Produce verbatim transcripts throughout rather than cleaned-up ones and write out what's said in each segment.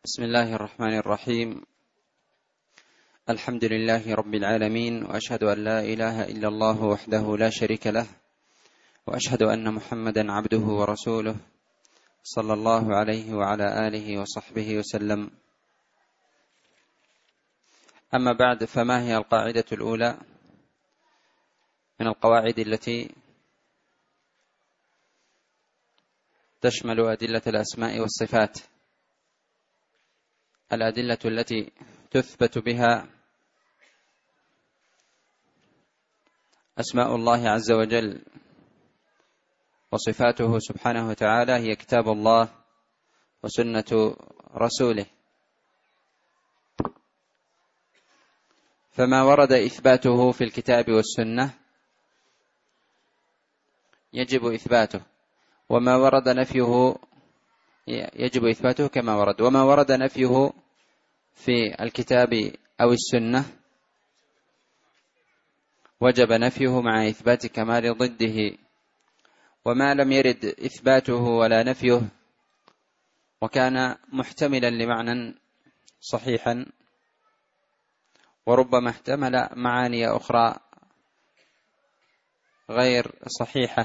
بسم الله الرحمن الرحيم. الحمد لله رب العالمين، وأشهد أن لا إله إلا الله وحده لا شريك له، وأشهد أن محمدا عبده ورسوله صلى الله عليه وعلى آله وصحبه وسلم. أما بعد، فما هي القاعدة الأولى من القواعد التي تشمل أدلة الأسماء والصفات؟ الأدلة التي تثبت بها أسماء الله عز وجل وصفاته سبحانه وتعالى هي كتاب الله وسنة رسوله. فما ورد إثباته في الكتاب والسنة يجب إثباته، وما ورد نفيه يجب إثباته كما ورد، وما ورد نفيه في الكتاب أو السنة وجب نفيه مع إثبات كمال ضده. وما لم يرد إثباته ولا نفيه وكان محتملا لمعنى صحيحا وربما احتمل معاني أخرى غير صحيحة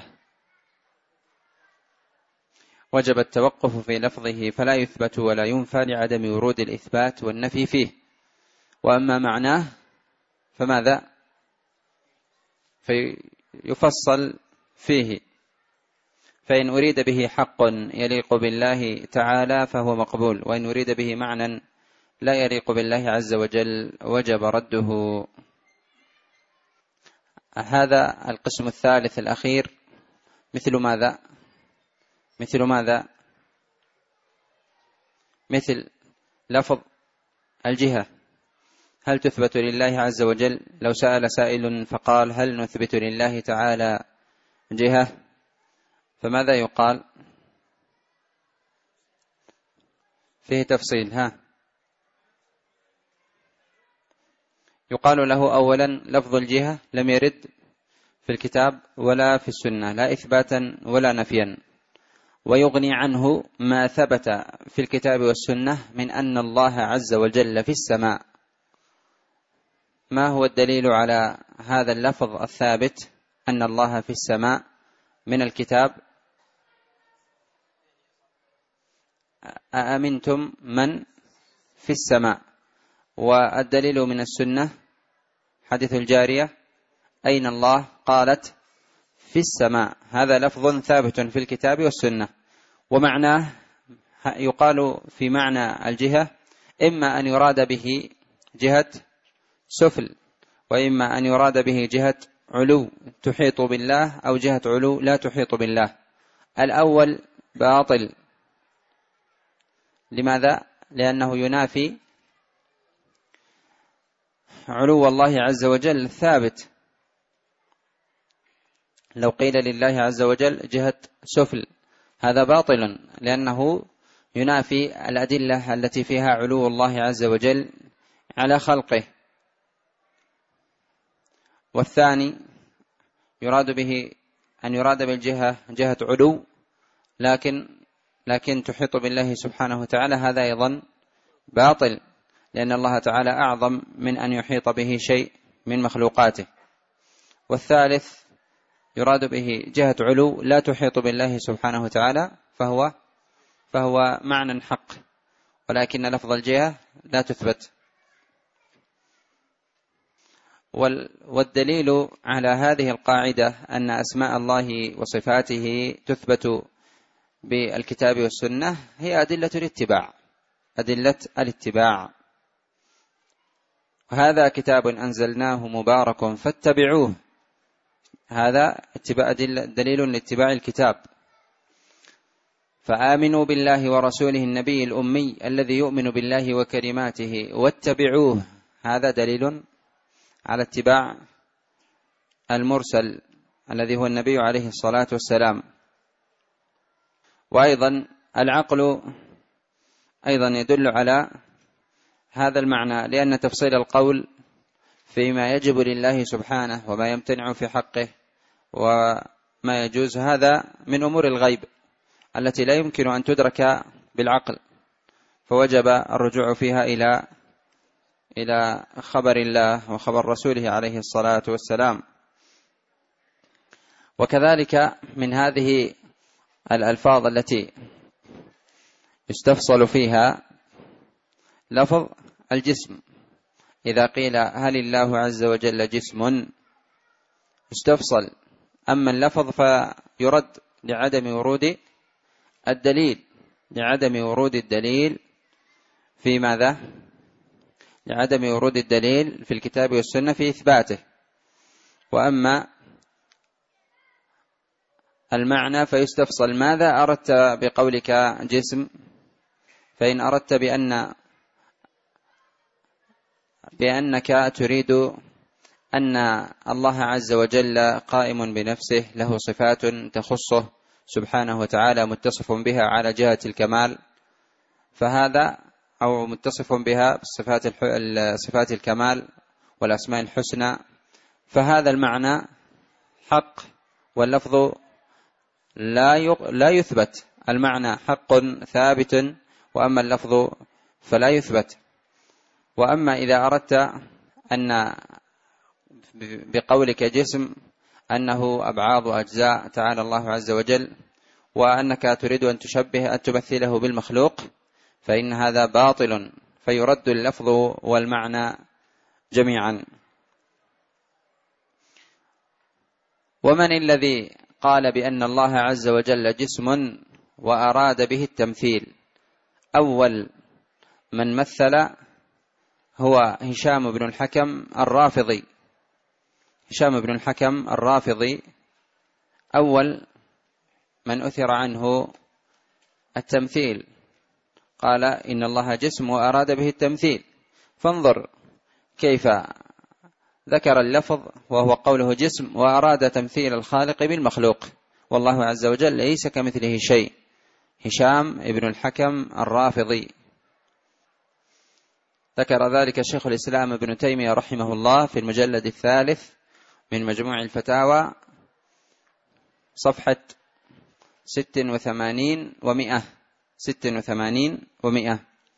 وجب التوقف في لفظه، فلا يثبت ولا ينفى لعدم ورود الإثبات والنفي فيه. وأما معناه فماذا؟ فيفصل فيه، فإن أريد به حق يليق بالله تعالى فهو مقبول، وإن أريد به معنى لا يليق بالله عز وجل وجب رده. هذا القسم الثالث الأخير مثل ماذا؟ مثل ماذا؟ مثل لفظ الجهة، هل تثبت لله عز وجل؟ لو سأل سائل فقال هل نثبت لله تعالى جهة، فماذا يقال؟ فيه تفصيل. ها يقال له أولا لفظ الجهة لم يرد في الكتاب ولا في السنة، لا إثباتا ولا نفيا، ويغني عنه ما ثبت في الكتاب والسنة من أن الله عز وجل في السماء. ما هو الدليل على هذا اللفظ الثابت أن الله في السماء من الكتاب؟ أأمنتم من في السماء. والدليل من السنة حديث الجارية أين الله؟ قالت في السماء. هذا لفظ ثابت في الكتاب والسنة، ومعناه يقال في معنى الجهة إما أن يراد به جهة سفل، وإما أن يراد به جهة علو تحيط بالله، أو جهة علو لا تحيط بالله. الأول باطل. لماذا؟ لأنه ينافي علو الله عز وجل ثابت. لو قيل لله عز وجل جهة سفل هذا باطل، لأنه ينافي الأدلة التي فيها علو الله عز وجل على خلقه. والثاني يراد به أن يراد بالجهة جهة علو لكن لكن تحيط بالله سبحانه وتعالى، هذا أيضا باطل، لأن الله تعالى أعظم من أن يحيط به شيء من مخلوقاته. والثالث يراد به جهة علو لا تحيط بالله سبحانه وتعالى، فهو فهو معنى حق، ولكن لفظ الجهة لا تثبت. والدليل على هذه القاعدة أن أسماء الله وصفاته تثبت بالكتاب والسنة هي أدلة الاتباع، أدلة الاتباع. وهذا كتاب أنزلناه مبارك فاتبعوه، هذا دليل لاتباع الكتاب. فآمنوا بالله ورسوله النبي الأمي الذي يؤمن بالله وكلماته واتبعوه، هذا دليل على اتباع المرسل الذي هو النبي عليه الصلاة والسلام. وأيضا العقل أيضا يدل على هذا المعنى، لأن تفصيل القول فيما يجب لله سبحانه وما يمتنع في حقه وما يجوز هذا من أمور الغيب التي لا يمكن أن تدرك بالعقل، فوجب الرجوع فيها إلى إلى خبر الله وخبر رسوله عليه الصلاة والسلام. وكذلك من هذه الألفاظ التي يستفصل فيها لفظ الجسم. إذا قيل هل الله عز وجل جسم يستفصل، أما اللفظ فيرد لعدم ورود الدليل لعدم ورود الدليل في ماذا؟ لعدم ورود الدليل في الكتاب والسنة في إثباته. وأما المعنى فيستفصل، ماذا أردت بقولك جسم؟ فإن أردت بأن بأنك تريد أن الله عز وجل قائم بنفسه له صفات تخصه سبحانه وتعالى متصف بها على جهة الكمال، فهذا أو متصف بها بصفات صفات الكمال والأسماء الحسنى، فهذا المعنى حق واللفظ لا لا يثبت. المعنى حق ثابت وأما اللفظ فلا يثبت. وأما إذا أردت أن بقولك جسم أنه أبعاض أجزاء تعالى الله عز وجل، وأنك تريد أن تشبه أن تمثله بالمخلوق، فإن هذا باطل، فيرد اللفظ والمعنى جميعا. ومن الذي قال بأن الله عز وجل جسم وأراد به التمثيل؟ أول من مثل هو هشام بن الحكم الرافضي. هشام بن الحكم الرافضي أول من أثر عنه التمثيل، قال إن الله جسم وأراد به التمثيل. فانظر كيف ذكر اللفظ وهو قوله جسم وأراد تمثيل الخالق بالمخلوق، والله عز وجل ليس كمثله شيء. هشام بن الحكم الرافضي ذكر ذلك شيخ الإسلام ابن تيمية رحمه الله في المجلد الثالث من مجموع الفتاوى صفحة ست وثمانين ومئة ست وثمانين ومئة.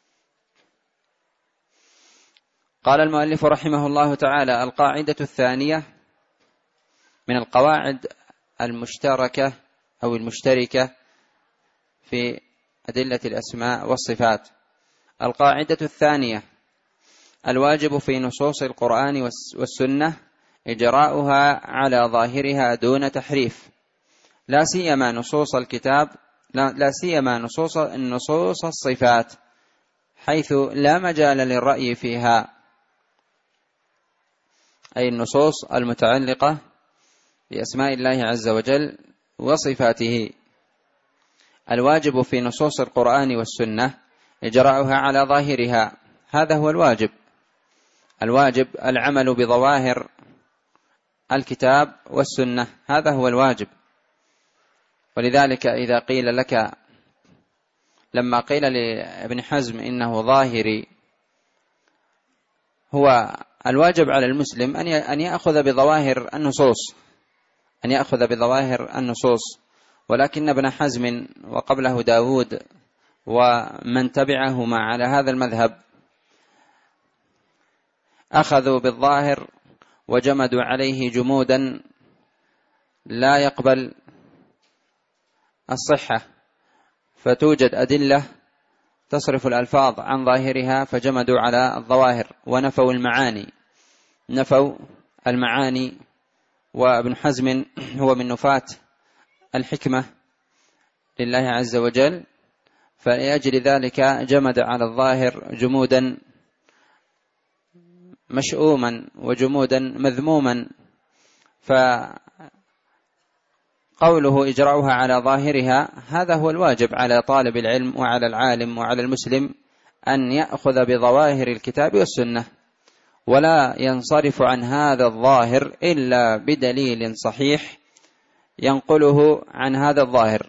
قال المؤلف رحمه الله تعالى: القاعدة الثانية من القواعد المشتركة أو المشتركة في أدلة الأسماء والصفات. القاعدة الثانية: الواجب في نصوص القرآن والسنة إجراؤها على ظاهرها دون تحريف، لا سيما نصوص الكتاب لا, لا سيما نصوص النصوص الصفات، حيث لا مجال للرأي فيها، أي النصوص المتعلقة بأسماء الله عز وجل وصفاته. الواجب في نصوص القرآن والسنة إجراؤها على ظاهرها، هذا هو الواجب. الواجب العمل بظواهر الكتاب والسنة، هذا هو الواجب. ولذلك إذا قيل لك لما قيل لابن حزم إنه ظاهري، هو الواجب على المسلم أن يأخذ بظواهر النصوص أن يأخذ بظواهر النصوص ولكن ابن حزم وقبله داود ومن تبعهما على هذا المذهب أخذوا بالظاهر وجمدوا عليه جمودا لا يقبل الصحة، فتوجد أدلة تصرف الألفاظ عن ظاهرها فجمدوا على الظواهر ونفوا المعاني نفوا المعاني وابن حزم هو من نفاة الحكمة لله عز وجل، فلأجل ذلك جمد على الظاهر جمودا مشؤوما وجمودا مذموما. فقوله إجراؤها على ظاهرها هذا هو الواجب على طالب العلم وعلى العالم وعلى المسلم، أن يأخذ بظواهر الكتاب والسنة ولا ينصرف عن هذا الظاهر إلا بدليل صحيح ينقله عن هذا الظاهر.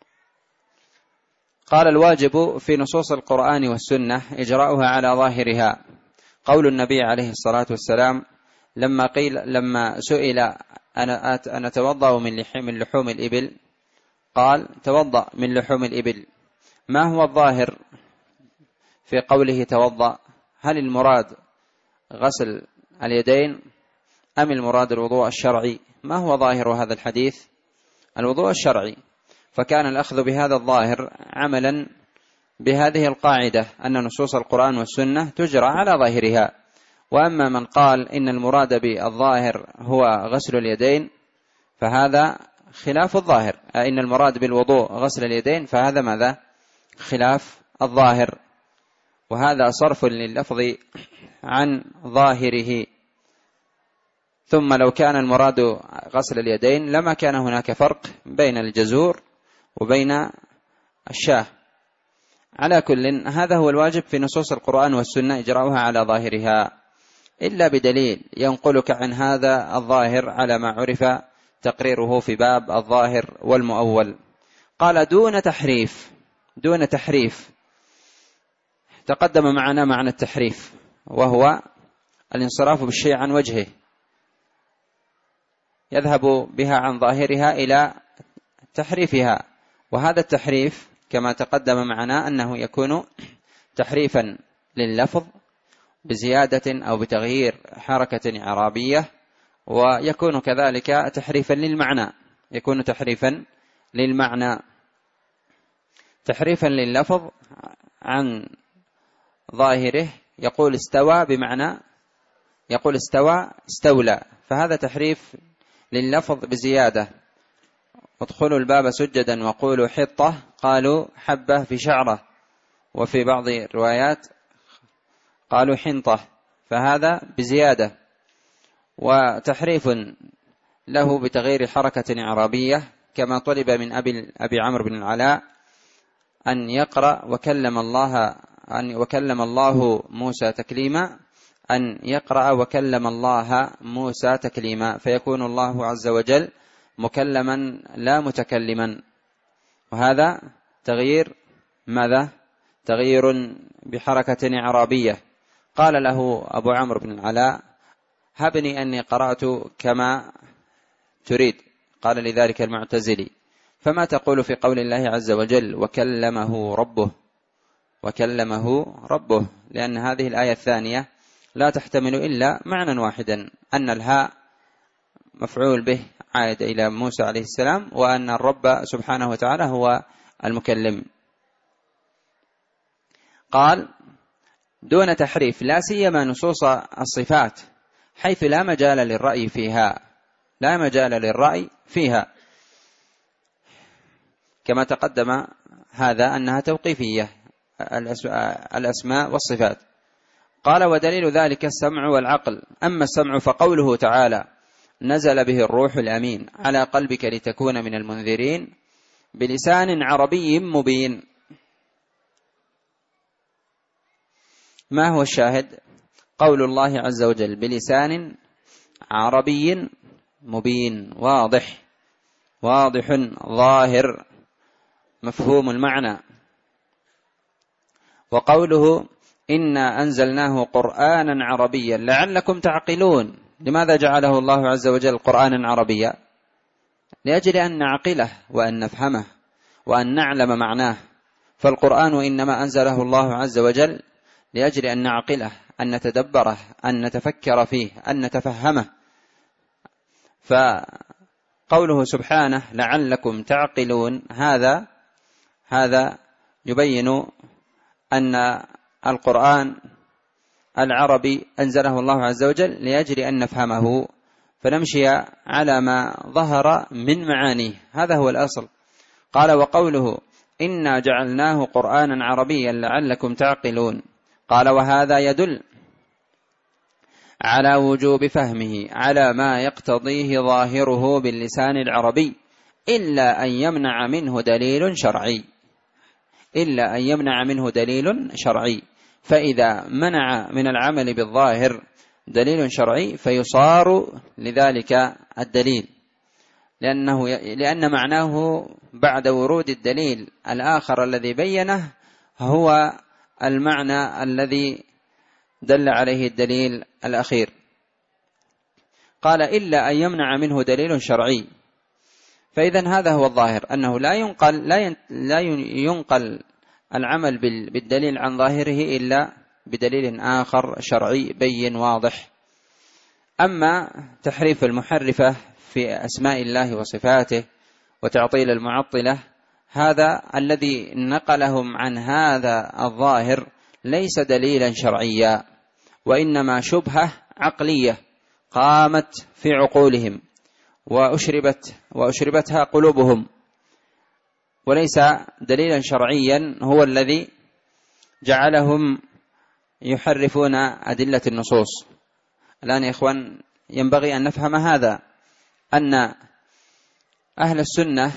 قال: الواجب في نصوص القرآن والسنة إجراؤها على ظاهرها. قول النبي عليه الصلاة والسلام لما قيل لما سئل أنا أنا أتوضأ من لحوم الإبل، قال: توضأ من لحوم الإبل. ما هو الظاهر في قوله توضأ، هل المراد غسل اليدين أم المراد الوضوء الشرعي؟ ما هو ظاهر هذا الحديث؟ الوضوء الشرعي، فكان الأخذ بهذا الظاهر عملا بهذه القاعدة أن نصوص القرآن والسنة تجرى على ظاهرها. وأما من قال إن المراد بالظاهر هو غسل اليدين فهذا خلاف الظاهر، إن المراد بالوضوء غسل اليدين فهذا ماذا؟ خلاف الظاهر، وهذا صرف لللفظ عن ظاهره. ثم لو كان المراد غسل اليدين لما كان هناك فرق بين الجزور وبين الشاه. على كل، هذا هو الواجب في نصوص القرآن والسنة إجراؤها على ظاهرها، إلا بدليل ينقلك عن هذا الظاهر على ما عرف تقريره في باب الظاهر والمؤول. قال دون تحريف. دون تحريف تقدم معنا معنى التحريف، وهو الانصراف بالشيء عن وجهه، يذهب بها عن ظاهرها إلى تحريفها. وهذا التحريف كما تقدم معنا أنه يكون تحريفا لللفظ بزيادة أو بتغيير حركة إعرابية، ويكون كذلك تحريفا للمعنى، يكون تحريفا للمعنى تحريفا لللفظ عن ظاهره. يقول استوى بمعنى يقول استوى استولى، فهذا تحريف لللفظ بزيادة. ادخلوا الباب سجدا وقولوا حطة قالوا حبة في شعره، وفي بعض الروايات قالوا حنطة، فهذا بزيادة. وتحريف له بتغيير حركة إعرابية كما طلب من أبي, أبي عمرو بن العلاء أن يقرأ وكلم الله أن وكلم الله موسى تكليما، أن يقرأ وكلم الله موسى تكليما، فيكون الله عز وجل مكلما لا متكلما. وهذا تغيير ماذا؟ تغيير بحركة إعرابية. قال له أبو عمرو بن العلاء هبني أني قرأت كما تريد. قال لذلك المعتزلي فما تقول في قول الله عز وجل وكلمه ربه؟ وكلمه ربه، لأن هذه الآية الثانية لا تحتمل إلا معنى واحدا، أن الهاء مفعول به عائد إلى موسى عليه السلام، وأن الرب سبحانه وتعالى هو المكلم. قال دون تحريف، لا سيما نصوص الصفات حيث لا مجال للرأي فيها، لا مجال للرأي فيها كما تقدم هذا أنها توقيفية الأسماء والصفات. قال ودليل ذلك السمع والعقل. أما السمع فقوله تعالى نزل به الروح الأمين على قلبك لتكون من المنذرين بلسان عربي مبين. ما هو الشاهد؟ قول الله عز وجل بلسان عربي مبين، واضح واضح ظاهر مفهوم المعنى. وقوله إنا أنزلناه قرآنا عربيا لعلكم تعقلون. لماذا جعله الله عز وجل قرآنا عربيا؟ لأجل أن نعقله وأن نفهمه وأن نعلم معناه. فالقرآن إنما أنزله الله عز وجل لأجل أن نعقله، أن نتدبره، أن نتفكر فيه، أن نتفهمه. فقوله سبحانه لعلكم تعقلون هذا هذا يبين أن القرآن العربي أنزله الله عز وجل لأجل أن نفهمه فنمشي على ما ظهر من معانيه، هذا هو الأصل. قال وقوله إنا جعلناه قرآنا عربيا لعلكم تعقلون. قال وهذا يدل على وجوب فهمه على ما يقتضيه ظاهره باللسان العربي، إلا أن يمنع منه دليل شرعي إلا أن يمنع منه دليل شرعي فإذا منع من العمل بالظاهر دليل شرعي فيصار لذلك الدليل، لأنه لأن معناه بعد ورود الدليل الآخر الذي بينه هو المعنى الذي دل عليه الدليل الأخير. قال إلا أن يمنع منه دليل شرعي، فإذن هذا هو الظاهر، أنه لا ينقل لا لا ينقل العمل بالدليل عن ظاهره إلا بدليل آخر شرعي بين واضح. أما تحريف المحرفة في أسماء الله وصفاته وتعطيل المعطلة، هذا الذي نقلهم عن هذا الظاهر ليس دليلا شرعيا، وإنما شبهة عقلية قامت في عقولهم وأشربت وأشربتها قلوبهم، وليس دليلا شرعيا هو الذي جعلهم يحرفون أدلة النصوص. الآن يا إخوان ينبغي أن نفهم هذا، أن أهل السنة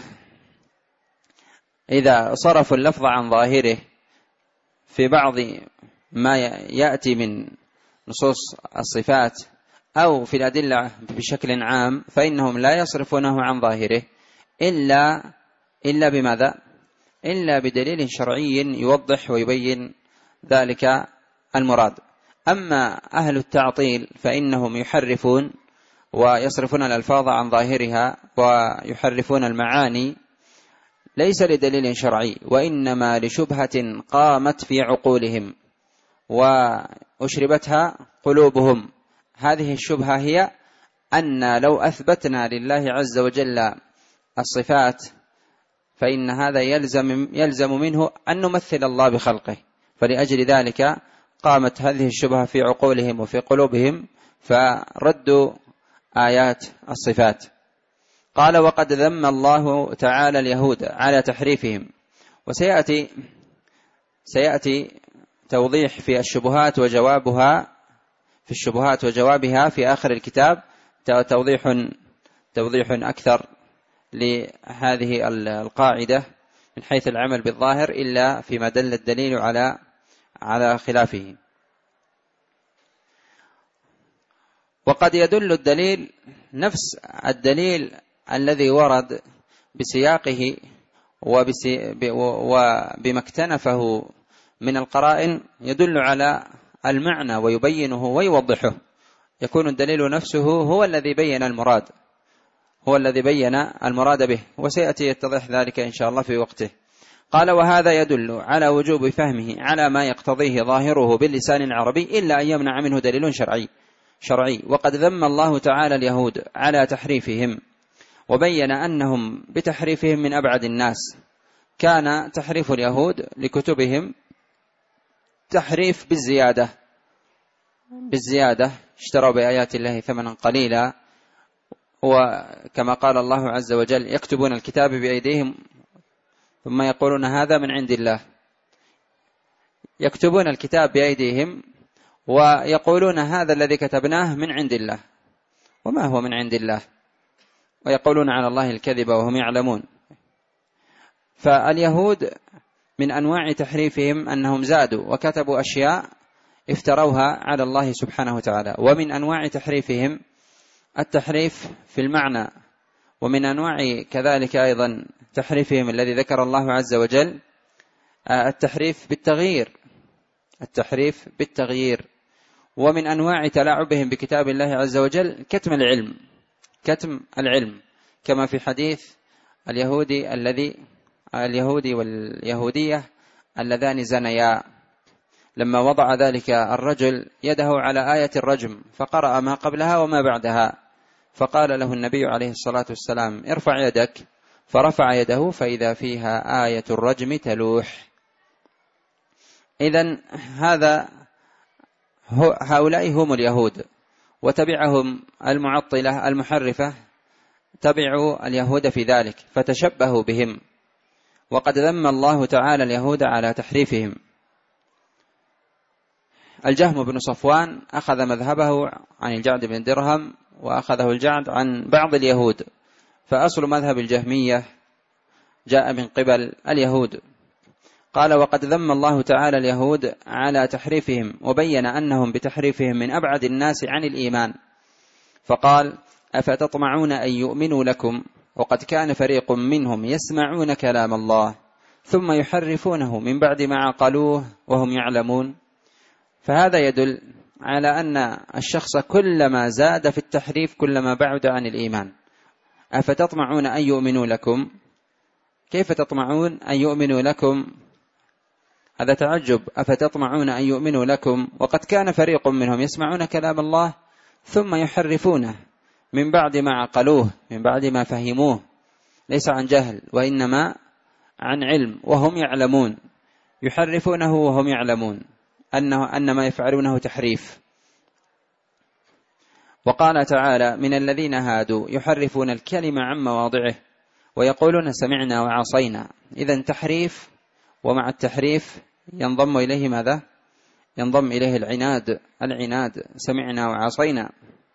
إذا صرفوا اللفظ عن ظاهره في بعض ما يأتي من نصوص الصفات أو في الأدلة بشكل عام، فإنهم لا يصرفونه عن ظاهره إلا إلا بماذا؟ إلا بدليل شرعي يوضح ويبين ذلك المراد. أما أهل التعطيل فإنهم يحرفون ويصرفون الألفاظ عن ظاهرها ويحرفون المعاني ليس لدليل شرعي، وإنما لشبهة قامت في عقولهم وأشربتها قلوبهم. هذه الشبهة هي أن لو أثبتنا لله عز وجل الصفات فإن هذا يلزم, يلزم منه أن نمثل الله بخلقه، فلأجل ذلك قامت هذه الشبهة في عقولهم وفي قلوبهم فردوا آيات الصفات. قال: وقد ذم الله تعالى اليهود على تحريفهم. وسيأتي سيأتي توضيح في الشبهات وجوابها في الشبهات وجوابها في آخر الكتاب، توضيح توضيح أكثر لهذه القاعدة من حيث العمل بالظاهر إلا فيما دل الدليل على على خلافه. وقد يدل الدليل نفس الدليل الذي ورد بسياقه وبما اكتنفه من القرائن يدل على المعنى ويبينه ويوضحه، يكون الدليل نفسه هو الذي بين المراد هو الذي بين المراد به، وسيأتي يتضح ذلك إن شاء الله في وقته. قال: وهذا يدل على وجوب فهمه على ما يقتضيه ظاهره باللسان العربي إلا أن يمنع منه دليل شرعي شرعي وقد ذم الله تعالى اليهود على تحريفهم، وبين أنهم بتحريفهم من أبعد الناس. كان تحريف اليهود لكتبهم تحريف بالزيادة بالزيادة اشتروا بآيات الله ثمنا قليلا، وكما قال الله عز وجل: يكتبون الكتاب بأيديهم ثم يقولون هذا من عند الله. يكتبون الكتاب بأيديهم ويقولون هذا الذي كتبناه من عند الله، وما هو من عند الله، ويقولون على الله الكذب وهم يعلمون. فاليهود من أنواع تحريفهم أنهم زادوا وكتبوا أشياء افتروها على الله سبحانه وتعالى. ومن أنواع تحريفهم التحريف في المعنى، ومن أنواع كذلك أيضا تحريفهم الذي ذكر الله عز وجل التحريف بالتغيير التحريف بالتغيير ومن أنواع تلاعبهم بكتاب الله عز وجل كتم العلم كتم العلم كما في حديث اليهودي الذي اليهودي واليهودية اللذان زنيا، لما وضع ذلك الرجل يده على آية الرجم فقرأ ما قبلها وما بعدها، فقال له النبي عليه الصلاة والسلام: ارفع يدك، فرفع يده فإذا فيها آية الرجم تلوح. إذن هذا هؤلاء هم اليهود، وتبعهم المعطلة المحرفة تبعوا اليهود في ذلك فتشبهوا بهم، وقد ذم الله تعالى اليهود على تحريفهم. الجهم بن صفوان أخذ مذهبه عن الجعد بن درهم، وأخذه الجعد عن بعض اليهود، فأصل مذهب الجهمية جاء من قبل اليهود. قال: وقد ذم الله تعالى اليهود على تحريفهم، وبين أنهم بتحريفهم من أبعد الناس عن الإيمان، فقال: أفتطمعون أن يؤمنوا لكم وقد كان فريق منهم يسمعون كلام الله ثم يحرفونه من بعد ما عقلوه وهم يعلمون. فهذا يدل على أن الشخص كلما زاد في التحريف كلما بعد عن الإيمان. أفتطمعون أن يؤمنوا لكم، كيف تطمعون أن يؤمنوا لكم هذا تعجب. أفتطمعون أن يؤمنوا لكم وقد كان فريق منهم يسمعون كلام الله ثم يحرفونه من بعد ما عقلوه، من بعد ما فهموه، ليس عن جهل وإنما عن علم، وهم يعلمون، يحرفونه وهم يعلمون أنه أن ما يفعلونه تحريف. وقال تعالى: من الذين هادوا يحرفون الكلمة عن مواضعه ويقولون سمعنا وعصينا. إذن تحريف، ومع التحريف ينضم إليه ماذا؟ ينضم إليه العناد، العناد سمعنا وعصينا.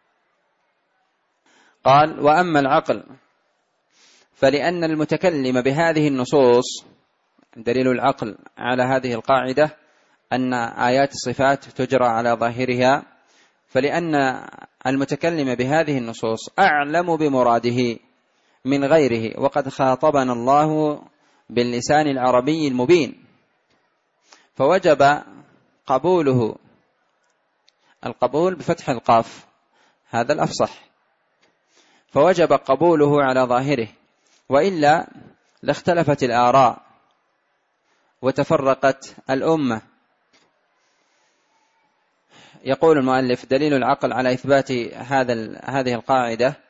قال: وأما العقل فلأن المتكلم بهذه النصوص، دليل العقل على هذه القاعدة أن آيات الصفات تجرى على ظاهرها، فلأن المتكلم بهذه النصوص أعلم بمراده من غيره، وقد خاطبنا الله باللسان العربي المبين، فوجب قبوله، القبول بفتح القاف هذا الأفصح، فوجب قبوله على ظاهره، وإلا لاختلفت الآراء وتفرقت الأمة. يقول المؤلف: دليل العقل على إثبات هذا هذه القاعدة